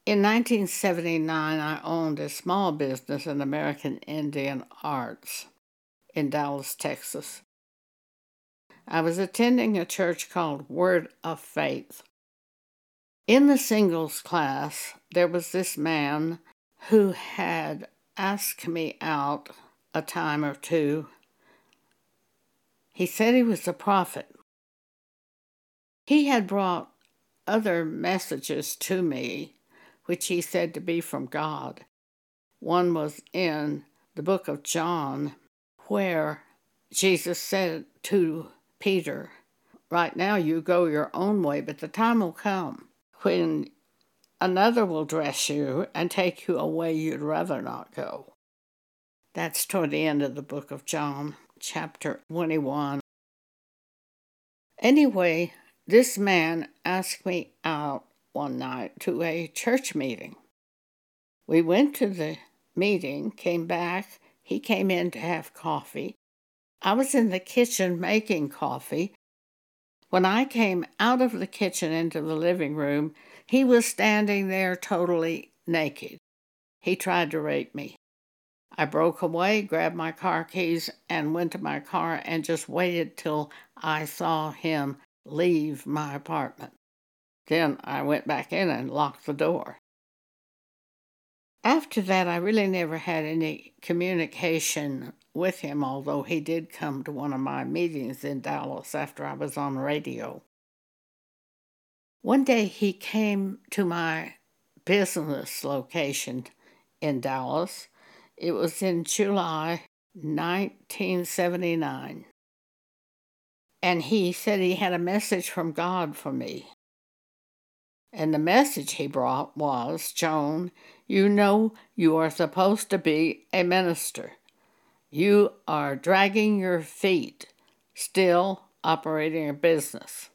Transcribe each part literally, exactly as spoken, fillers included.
In nineteen seventy-nine, I owned a small business in American Indian arts in Dallas, Texas. I was attending a church called Word of Faith. In the singles class, there was this man who had asked me out a time or two. He said he was a prophet. He had brought other messages to me, which he said to be from God. One was in the book of John, where Jesus said to Peter, "Right now you go your own way, but the time will come when another will dress you and take you away you'd rather not go." That's toward the end of the book of John, chapter twenty-one. Anyway, this man asked me out one night to a church meeting. We went to the meeting, came back. He came in to have coffee. I was in the kitchen making coffee. When I came out of the kitchen into the living room, he was standing there totally naked. He tried to rape me. I broke away, grabbed my car keys, and went to my car and just waited till I saw him leave my apartment. Then I went back in and locked the door. After that, I really never had any communication with him, although he did come to one of my meetings in Dallas after I was on radio. One day he came to my business location in Dallas. It was in July nineteen seventy-nine. And he said he had a message from God for me. And the message he brought was, "Joan, you know you are supposed to be a minister. You are dragging your feet, still operating a business."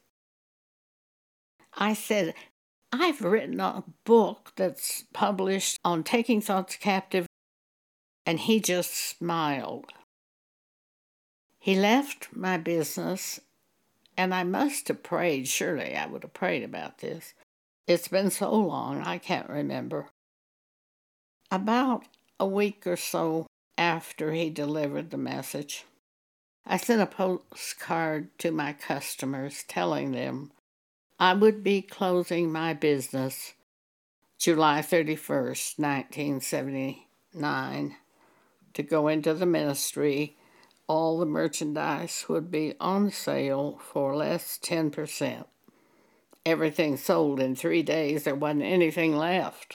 I said, "I've written a book that's published on taking thoughts captive," and he just smiled. He left my business, and I must have prayed. Surely I would have prayed about this. It's been so long, I can't remember. About a week or so after he delivered the message, I sent a postcard to my customers telling them I would be closing my business July thirty-first, nineteen seventy-nine, to go into the ministry. All the merchandise would be on sale for less ten percent. Everything sold in three days. There wasn't anything left.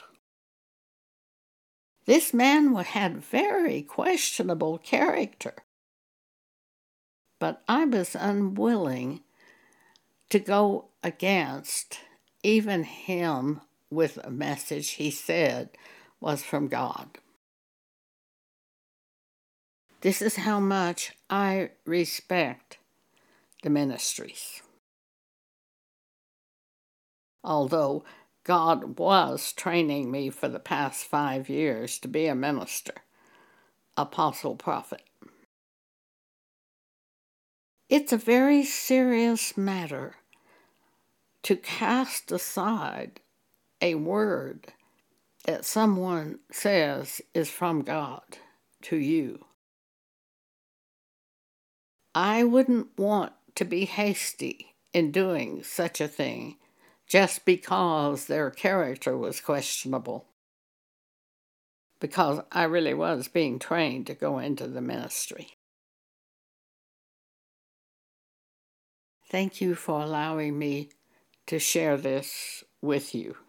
This man had very questionable character, but I was unwilling to go against even him with a message he said was from God. This is how much I respect the ministries. Although God was training me for the past five years to be a minister, apostle, prophet. It's a very serious matter to cast aside a word that someone says is from God to you. I wouldn't want to be hasty in doing such a thing just because their character was questionable, because I really was being trained to go into the ministry. Thank you for allowing me to share this with you.